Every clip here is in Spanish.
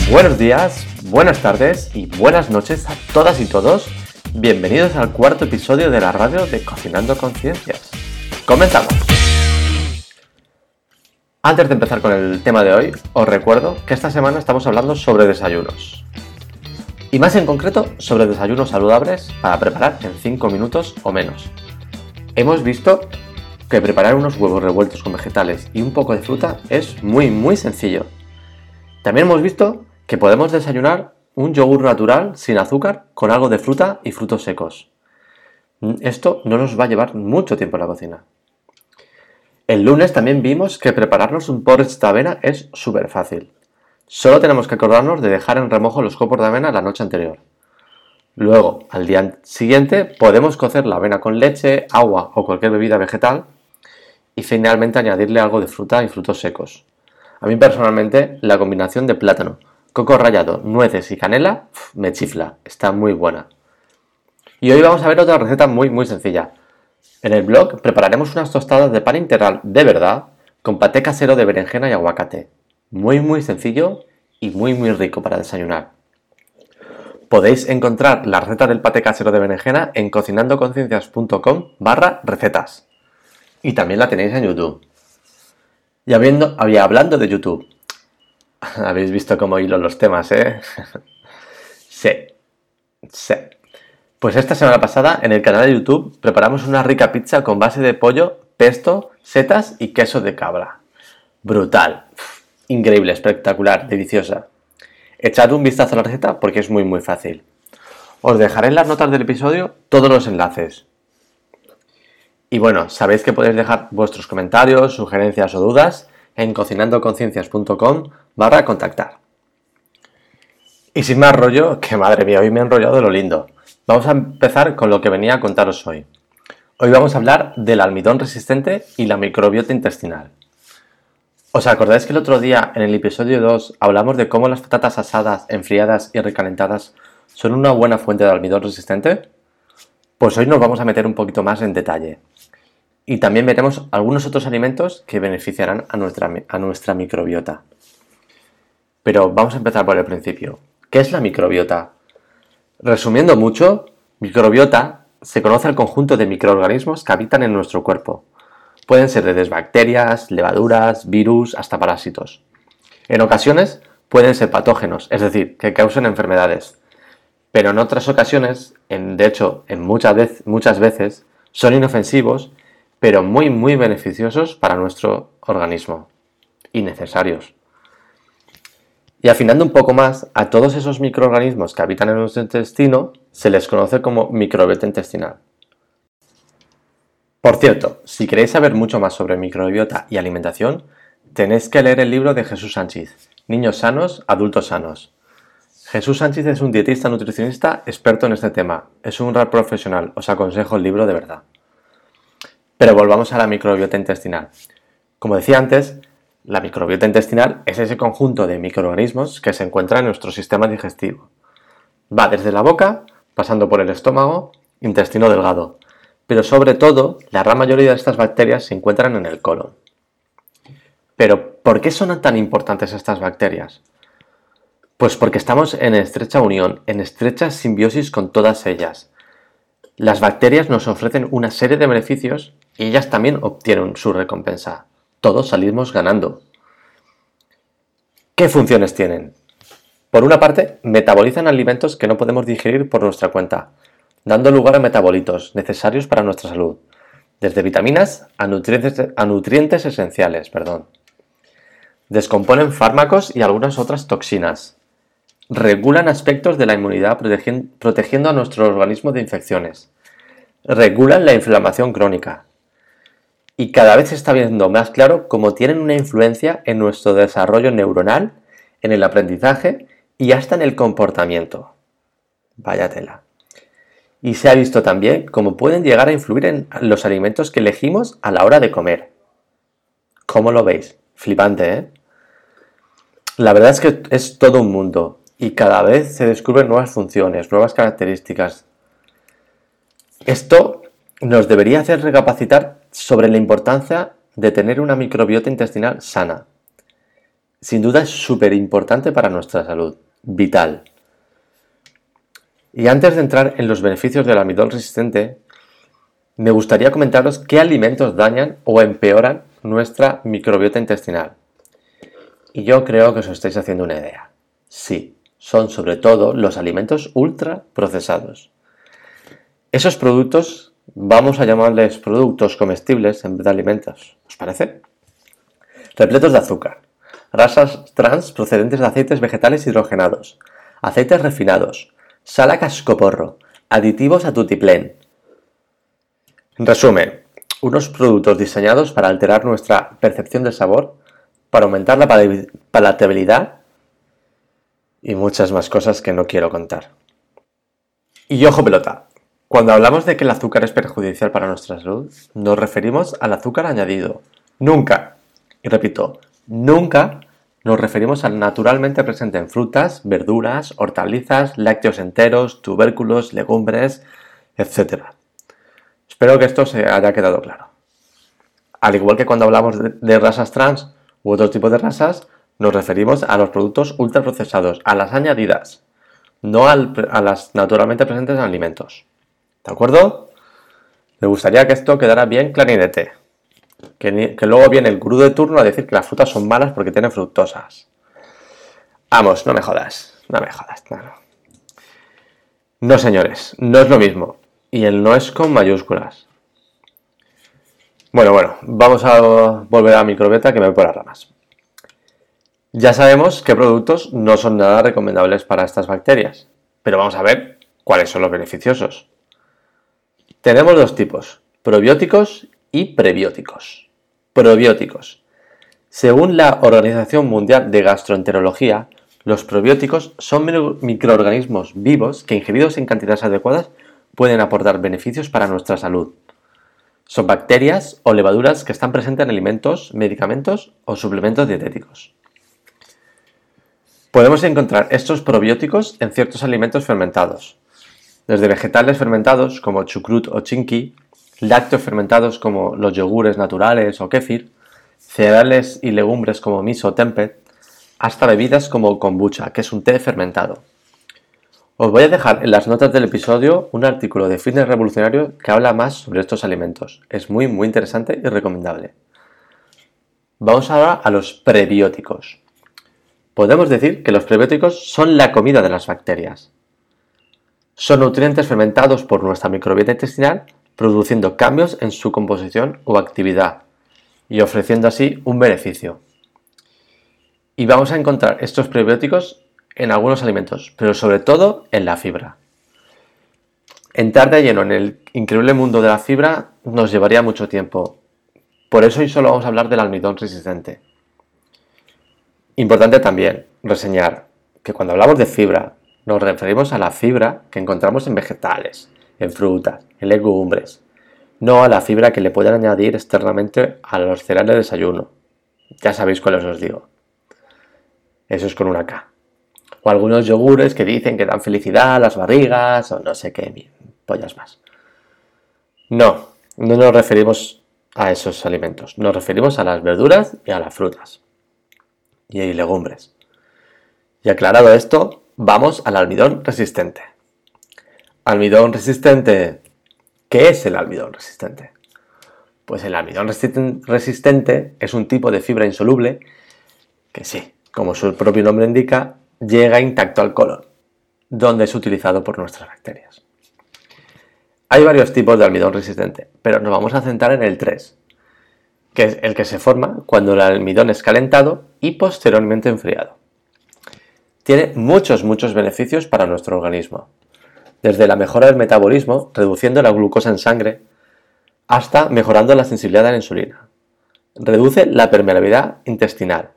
Buenos días, buenas tardes y buenas noches a todas y todos. Bienvenidos al cuarto episodio de la radio de Cocinando Conciencias. ¡Comenzamos! Antes de empezar con el tema de hoy, os recuerdo que esta semana estamos hablando sobre desayunos. Y más en concreto, sobre desayunos saludables para preparar en 5 minutos o menos. Hemos visto que preparar unos huevos revueltos con vegetales y un poco de fruta es muy sencillo. También hemos visto que podemos desayunar un yogur natural sin azúcar con algo de fruta y frutos secos. Esto no nos va a llevar mucho tiempo en la cocina. El lunes también vimos que prepararnos un porridge de avena es súper fácil. Solo tenemos que acordarnos de dejar en remojo los copos de avena la noche anterior. Luego, al día siguiente, podemos cocer la avena con leche, agua o cualquier bebida vegetal y finalmente añadirle algo de fruta y frutos secos. A mí personalmente la combinación de plátano, coco rallado, nueces y canela me chifla, está muy buena. Y hoy vamos a ver otra receta muy sencilla. En el blog prepararemos unas tostadas de pan integral de verdad con paté casero de berenjena y aguacate. Muy sencillo y muy rico para desayunar. Podéis encontrar la receta del paté casero de berenjena en cocinandoconciencias.com/recetas. Y también la tenéis en YouTube. Y hablando de YouTube, habéis visto cómo hilo los temas, ¿eh? Sí. Pues esta semana pasada en el canal de YouTube preparamos una rica pizza con base de pollo, pesto, setas y queso de cabra. Brutal. Increíble, espectacular, deliciosa. Echad un vistazo a la receta porque es muy fácil. Os dejaré en las notas del episodio todos los enlaces. Y bueno, sabéis que podéis dejar vuestros comentarios, sugerencias o dudas en cocinandoconciencias.com/contactar. Y sin más rollo, que madre mía, hoy me he enrollado de lo lindo. Vamos a empezar con lo que venía a contaros hoy. Hoy vamos a hablar del almidón resistente y la microbiota intestinal. ¿Os acordáis que el otro día, en el episodio 2, hablamos de cómo las patatas asadas, enfriadas y recalentadas son una buena fuente de almidón resistente? Pues hoy nos vamos a meter un poquito más en detalle. Y también veremos algunos otros alimentos que beneficiarán a nuestra microbiota. Pero vamos a empezar por el principio. ¿Qué es la microbiota? Resumiendo mucho, microbiota se conoce al conjunto de microorganismos que habitan en nuestro cuerpo. Pueden ser desde bacterias, levaduras, virus, hasta parásitos. En ocasiones pueden ser patógenos, es decir, que causen enfermedades. Pero en otras ocasiones, de hecho, muchas veces, son inofensivos, pero muy beneficiosos para nuestro organismo y necesarios. Y afinando un poco más, a todos esos microorganismos que habitan en nuestro intestino se les conoce como microbiota intestinal. Por cierto, si queréis saber mucho más sobre microbiota y alimentación, tenéis que leer el libro de Jesús Sánchez, Niños sanos, adultos sanos. Jesús Sánchez es un dietista nutricionista experto en este tema, es un gran profesional, os aconsejo el libro de verdad. Pero volvamos a la microbiota intestinal. Como decía antes, la microbiota intestinal es ese conjunto de microorganismos que se encuentra en nuestro sistema digestivo. Va desde la boca, pasando por el estómago, intestino delgado. Pero sobre todo, la gran mayoría de estas bacterias se encuentran en el colon. Pero, ¿por qué son tan importantes estas bacterias? Pues porque estamos en estrecha unión, en estrecha simbiosis con todas ellas. Las bacterias nos ofrecen una serie de beneficios y ellas también obtienen su recompensa. Todos salimos ganando. ¿Qué funciones tienen? Por una parte, metabolizan alimentos que no podemos digerir por nuestra cuenta, dando lugar a metabolitos necesarios para nuestra salud, desde vitaminas a nutrientes esenciales. Descomponen fármacos y algunas otras toxinas. Regulan aspectos de la inmunidad protegiendo a nuestro organismo de infecciones. Regulan la inflamación crónica. Y cada vez se está viendo más claro cómo tienen una influencia en nuestro desarrollo neuronal, en el aprendizaje y hasta en el comportamiento. Vaya tela. Y se ha visto también cómo pueden llegar a influir en los alimentos que elegimos a la hora de comer. ¿Cómo lo veis? Flipante, ¿eh? La verdad es que es todo un mundo y cada vez se descubren nuevas funciones, nuevas características. Esto nos debería hacer recapacitar sobre la importancia de tener una microbiota intestinal sana. Sin duda es súper importante para nuestra salud, vital. Y antes de entrar en los beneficios del almidón resistente, me gustaría comentaros qué alimentos dañan o empeoran nuestra microbiota intestinal. Y yo creo que os estáis haciendo una idea. Sí, son sobre todo los alimentos ultra procesados. Esos productos, vamos a llamarles productos comestibles en vez de alimentos, ¿os parece? Repletos de azúcar, grasas trans procedentes de aceites vegetales hidrogenados, aceites refinados, sal a cascoporro, aditivos a tutiplén. En resumen, unos productos diseñados para alterar nuestra percepción del sabor, para aumentar la palatabilidad y muchas más cosas que no quiero contar. Y ojo pelota, cuando hablamos de que el azúcar es perjudicial para nuestra salud, nos referimos al azúcar añadido. Nunca, y repito, nunca nos referimos al naturalmente presente en frutas, verduras, hortalizas, lácteos enteros, tubérculos, legumbres, etc. Espero que esto se haya quedado claro. Al igual que cuando hablamos de grasas trans u otro tipo de grasas, nos referimos a los productos ultraprocesados, a las añadidas, no a las naturalmente presentes en alimentos. ¿De acuerdo? Me gustaría que esto quedara bien clarinete. Que luego viene el gurú de turno a decir que las frutas son malas porque tienen fructosas. Vamos, no me jodas. No. No, señores, no es lo mismo. Y el no es con mayúsculas. Bueno, vamos a volver a la microbiota que me voy por las ramas. Ya sabemos qué productos no son nada recomendables para estas bacterias, pero vamos a ver cuáles son los beneficiosos. Tenemos dos tipos, probióticos y prebióticos. Probióticos. Según la Organización Mundial de Gastroenterología, los probióticos son microorganismos vivos que, ingeridos en cantidades adecuadas, pueden aportar beneficios para nuestra salud. Son bacterias o levaduras que están presentes en alimentos, medicamentos o suplementos dietéticos. Podemos encontrar estos probióticos en ciertos alimentos fermentados, desde vegetales fermentados como chucrut o chinqui, lácteos fermentados como los yogures naturales o kéfir, cereales y legumbres como miso o tempeh, hasta bebidas como kombucha, que es un té fermentado. Os voy a dejar en las notas del episodio un artículo de Fitness Revolucionario que habla más sobre estos alimentos. Es muy interesante y recomendable. Vamos ahora a los prebióticos. Podemos decir que los prebióticos son la comida de las bacterias. Son nutrientes fermentados por nuestra microbiota intestinal, produciendo cambios en su composición o actividad y ofreciendo así un beneficio. Y vamos a encontrar estos prebióticos en algunos alimentos, pero sobre todo en la fibra. Entrar de lleno en el increíble mundo de la fibra nos llevaría mucho tiempo. Por eso hoy solo vamos a hablar del almidón resistente. Importante también reseñar que cuando hablamos de fibra nos referimos a la fibra que encontramos en vegetales, en frutas, en legumbres, no a la fibra que le pueden añadir externamente a los cereales de desayuno. Ya sabéis cuáles os digo. Eso es con una K. O algunos yogures que dicen que dan felicidad a las barrigas o no sé qué pollas más. No nos referimos a esos alimentos. Nos referimos a las verduras y a las frutas. Y legumbres. Y aclarado esto, vamos al almidón resistente. Almidón resistente. ¿Qué es el almidón resistente? Pues el almidón resistente es un tipo de fibra insoluble que sí, como su propio nombre indica, llega intacto al colon, donde es utilizado por nuestras bacterias. Hay varios tipos de almidón resistente, pero nos vamos a centrar en el 3, que es el que se forma cuando el almidón es calentado y posteriormente enfriado. Tiene muchos beneficios para nuestro organismo, desde la mejora del metabolismo, reduciendo la glucosa en sangre, hasta mejorando la sensibilidad a la insulina. Reduce la permeabilidad intestinal.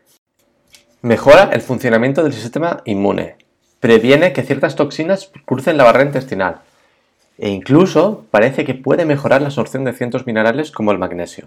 Mejora el funcionamiento del sistema inmune. Previene que ciertas toxinas crucen la barrera intestinal. E incluso parece que puede mejorar la absorción de ciertos minerales como el magnesio.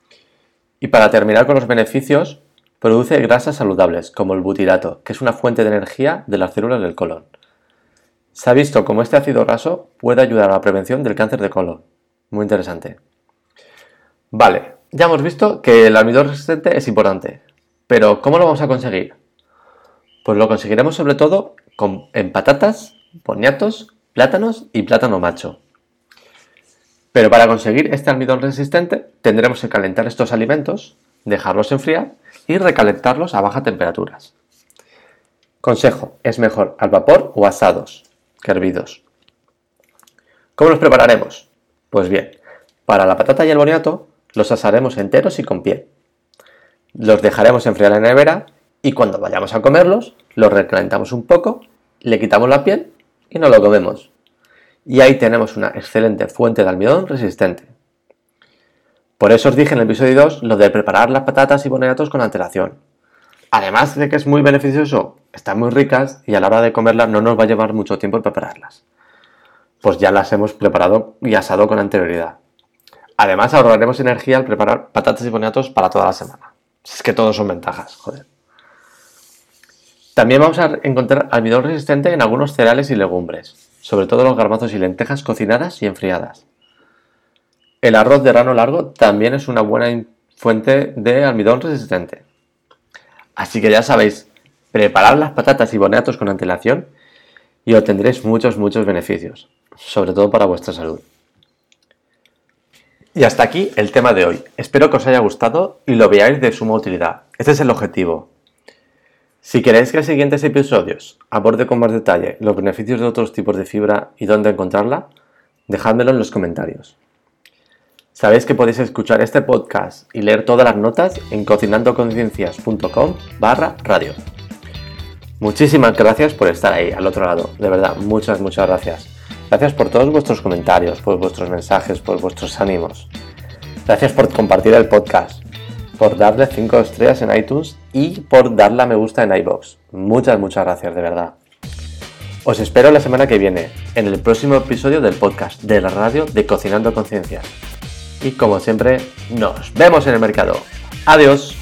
Y para terminar con los beneficios, produce grasas saludables como el butirato, que es una fuente de energía de las células del colon. Se ha visto cómo este ácido graso puede ayudar a la prevención del cáncer de colon. Muy interesante. Vale, ya hemos visto que el almidón resistente es importante. Pero ¿cómo lo vamos a conseguir? Pues lo conseguiremos sobre todo en patatas, boniatos, plátanos y plátano macho. Pero para conseguir este almidón resistente tendremos que calentar estos alimentos, dejarlos enfriar y recalentarlos a bajas temperaturas. Consejo, es mejor al vapor o asados que hervidos. ¿Cómo los prepararemos? Pues bien, para la patata y el boniato los asaremos enteros y con piel. Los dejaremos enfriar en la nevera y cuando vayamos a comerlos, los recalentamos un poco, le quitamos la piel y nos lo comemos. Y ahí tenemos una excelente fuente de almidón resistente. Por eso os dije en el episodio 2 lo de preparar las patatas y boniatos con antelación. Además de que es muy beneficioso, están muy ricas y a la hora de comerlas no nos va a llevar mucho tiempo prepararlas. Pues ya las hemos preparado y asado con anterioridad. Además ahorraremos energía al preparar patatas y boniatos para toda la semana. Es que todos son ventajas, joder. También vamos a encontrar almidón resistente en algunos cereales y legumbres, sobre todo los garbanzos y lentejas cocinadas y enfriadas. El arroz de grano largo también es una buena fuente de almidón resistente. Así que ya sabéis, preparad las patatas y boniatos con antelación y obtendréis muchos beneficios, sobre todo para vuestra salud. Y hasta aquí el tema de hoy. Espero que os haya gustado y lo veáis de suma utilidad. Este es el objetivo. Si queréis que en siguientes episodios aborde con más detalle los beneficios de otros tipos de fibra y dónde encontrarla, dejádmelo en los comentarios. Sabéis que podéis escuchar este podcast y leer todas las notas en cocinandoconciencias.com/radio. Muchísimas gracias por estar ahí al otro lado, de verdad, muchas gracias. Gracias por todos vuestros comentarios, por vuestros mensajes, por vuestros ánimos. Gracias por compartir el podcast, por darle 5 estrellas en iTunes y por darle a me gusta en iVoox. Muchas gracias, de verdad. Os espero la semana que viene, en el próximo episodio del podcast de la radio de Cocinando Conciencias. Y como siempre, nos vemos en el mercado. ¡Adiós!